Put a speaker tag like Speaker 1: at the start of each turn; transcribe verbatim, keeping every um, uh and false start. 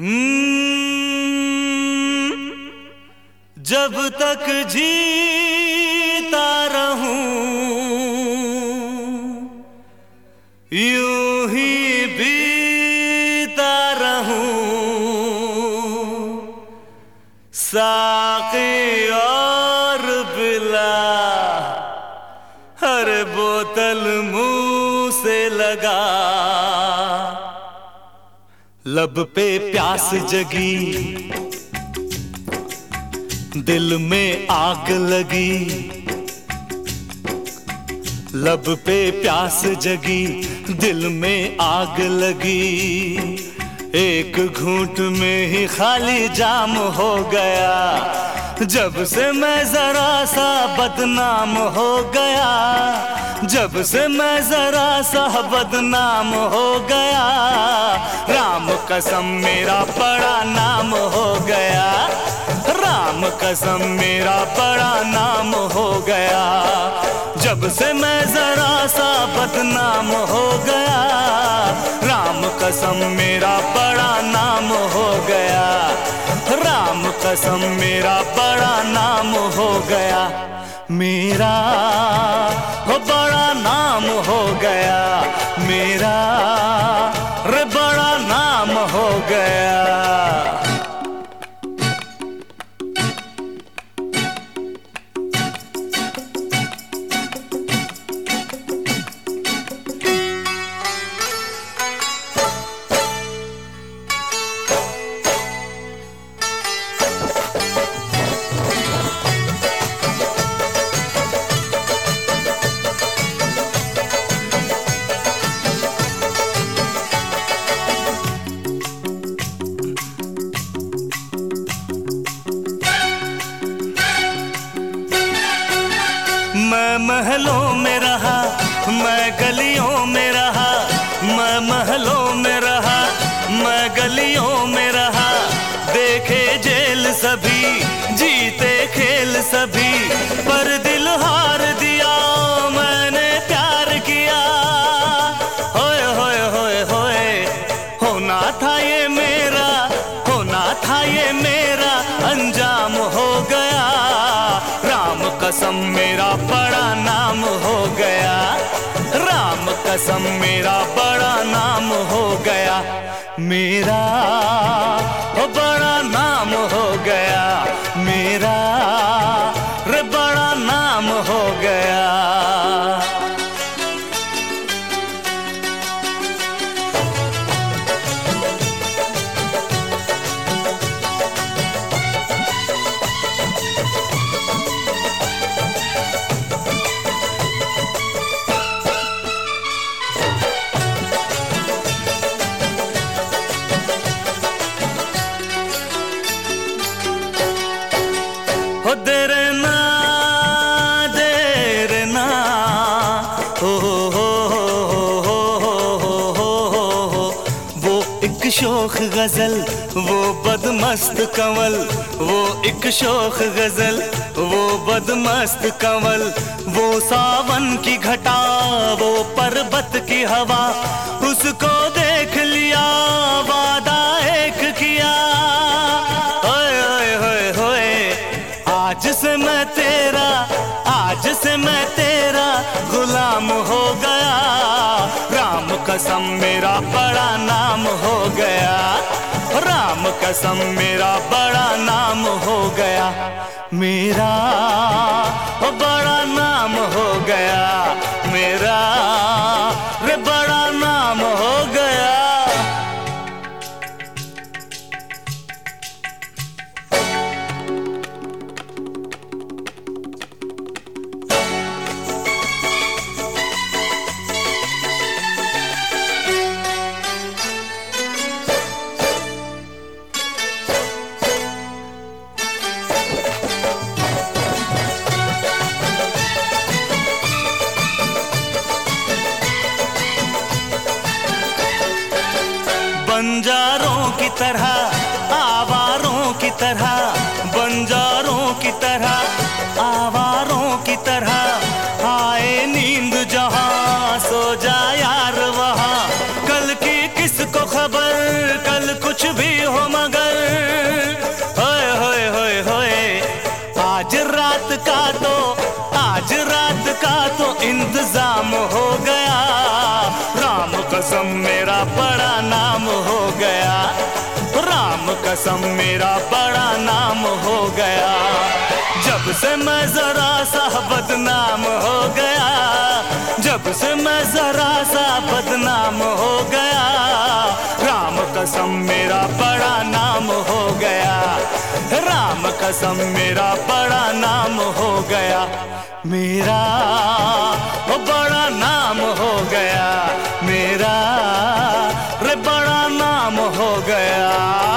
Speaker 1: हम्म, जब तक जीता रहूं यूं ही बीता रहूं, साक़ी और पिला हर बोतल मुंह से लगा। लब पे प्यास जगी, दिल में आग लगी। लब पे प्यास जगी, दिल में आग लगी। एक घूंट में ही खाली जाम हो गया। जब से मैं जरा सा बदनाम हो गया, जब से मैं जरा सा बदनाम हो गया। राम कसम मेरा बड़ा नाम हो गया, राम कसम मेरा बड़ा नाम हो गया। जब से मैं जरा सा बदनाम हो गया, राम कसम मेरा बड़ा नाम हो गया, राम कसम मेरा बड़ा नाम हो गया। मेरा हो बड़ा नाम हो गया, मेरा रे बड़ा नाम हो गया। मैं महलों में रहा, मैं गलियों में रहा, मैं महलों में रहा, मैं गलियों में रहा। देखे जेल सभी, जीते खेल सभी, पर दिल हार दिया मैंने प्यार किया। होए होए होए होए, होना था ये मेरा, होना था ये मेरा, अंजाम हो गया। राम कसम मेरा बड़ा नाम हो गया, राम कसम मेरा बड़ा नाम हो गया। मेरा हो बड़ा नाम हो गया, मेरा रे बड़ा नाम हो गया। हो देर ना देर ना, हो हो हो हो हो हो हो हो। वो एक शोख गजल, वो बदमस्त कंवल, वो एक शोख गजल, वो बदमस्त कंवल। वो सावन की घटा, वो पर्वत की हवा, उसको देख लिया वादा एक किया। ओए ओए होए होए, आज से मैं तेरा, आज से मैं तेरा गुलाम हो गया। राम कसम मेरा बड़ा नाम हो गया, राम कसम मेरा बड़ा नाम हो गया। मेरा बड़ा नाम हो गया, मेरा रे बड़ा नाम हो गया। बंजारों की तरह, आवारों की तरह, बंजारों की तरह, आवारों की तरह। आए नींद जहां, सो जा यार वहां। कल की किसको खबर, कल कुछ भी हो कसम मेरा बड़ा नाम हो गया, राम कसम मेरा बड़ा नाम हो गया। जब से मैं जरा सा बदनाम हो गया, जब से मैं जरा सा बदनाम हो गया, राम कसम मेरा बड़ा नाम हो गया, राम कसम मेरा बड़ा नाम हो गया। मेरा वो बड़ा नाम हो गया, मेरा रे बड़ा नाम हो गया।